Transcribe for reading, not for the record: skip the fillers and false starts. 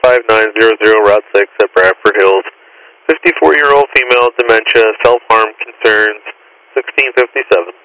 5900 Route 6 at Bradford Hills. 54-year-old female, dementia, self-harm concerns, 1657.